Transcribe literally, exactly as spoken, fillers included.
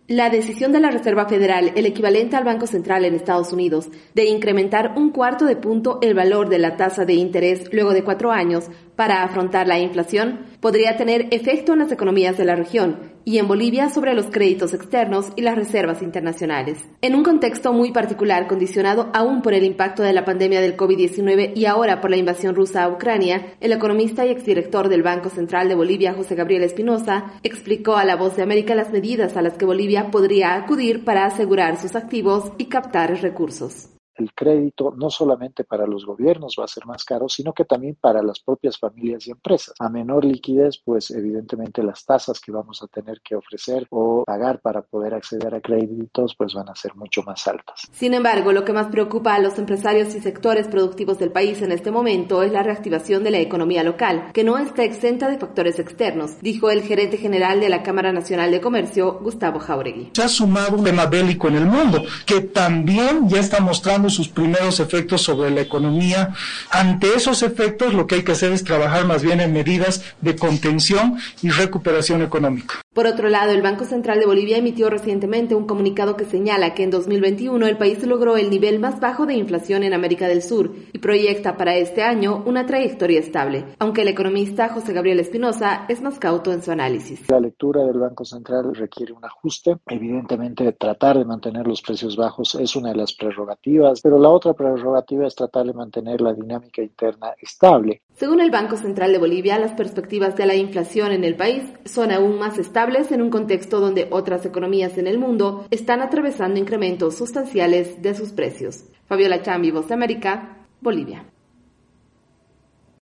La decisión de la Reserva Federal, el equivalente al Banco Central en Estados Unidos, de incrementar un cuarto de punto el valor de la tasa de interés luego de cuatro años para afrontar la inflación, podría tener efecto en las economías de la región y en Bolivia sobre los créditos externos y las reservas internacionales. En un contexto muy particular, condicionado aún por el impacto de la pandemia del COVID diecinueve y ahora por la invasión rusa a Ucrania, el economista y exdirector del Banco Central de Bolivia, José Gabriel Espinosa, explicó a La Voz de América las medidas a las que Bolivia podría acudir para asegurar sus activos y captar recursos. El crédito no solamente para los gobiernos va a ser más caro, sino que también para las propias familias y empresas. A menor liquidez, pues evidentemente las tasas que vamos a tener que ofrecer o pagar para poder acceder a créditos pues van a ser mucho más altas. Sin embargo, lo que más preocupa a los empresarios y sectores productivos del país en este momento es la reactivación de la economía local, que no está exenta de factores externos, dijo el gerente general de la Cámara Nacional de Comercio, Gustavo Jáuregui. Se ha sumado un tema bélico en el mundo, que también ya está mostrando sus primeros efectos sobre la economía. Ante esos efectos, lo que hay que hacer es trabajar más bien en medidas de contención y recuperación económica. Por otro lado, el Banco Central de Bolivia emitió recientemente un comunicado que señala que en dos mil veintiuno el país logró el nivel más bajo de inflación en América del Sur y proyecta para este año una trayectoria estable, aunque el economista José Gabriel Espinosa es más cauto en su análisis. La lectura del Banco Central requiere un ajuste. Evidentemente, tratar de mantener los precios bajos es una de las prerrogativas, pero la otra prerrogativa es tratar de mantener la dinámica interna estable. Según el Banco Central de Bolivia, las perspectivas de la inflación en el país son aún más estables en un contexto donde otras economías en el mundo están atravesando incrementos sustanciales de sus precios. Fabiola Chambi, Voz de América, Bolivia.